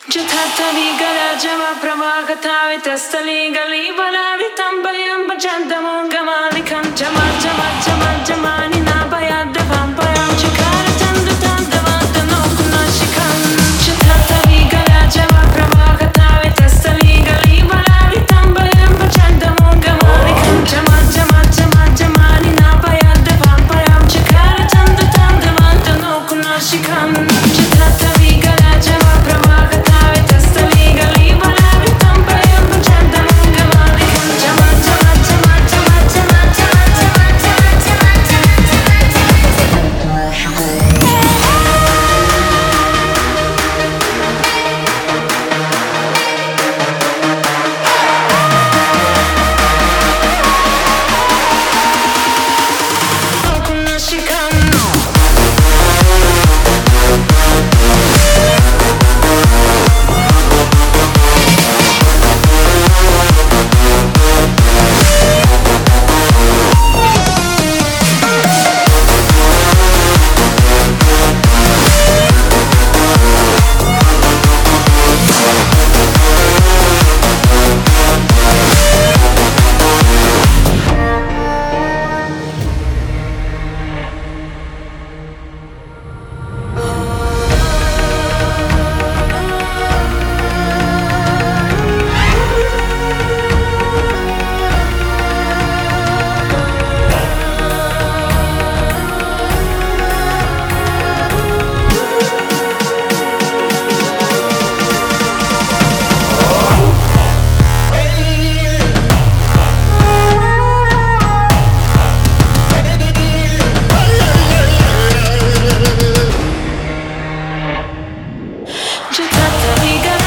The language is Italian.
Jathathavi garajama prabhagatavi tastali gali balavi tambayam bajandamam gamalikan jama jama jama jamani nabayadda vampayam chikara tanda tanda vandano kunashikam Jathathavi garajama prabhagatavi tastali gali balavi tambayam bajandamam gamalikan jama jama jama jamani nabayadda vampayam chikara tanda tanda vandano kunashikam Jathathavi garajama prabhagatavi Jathathavi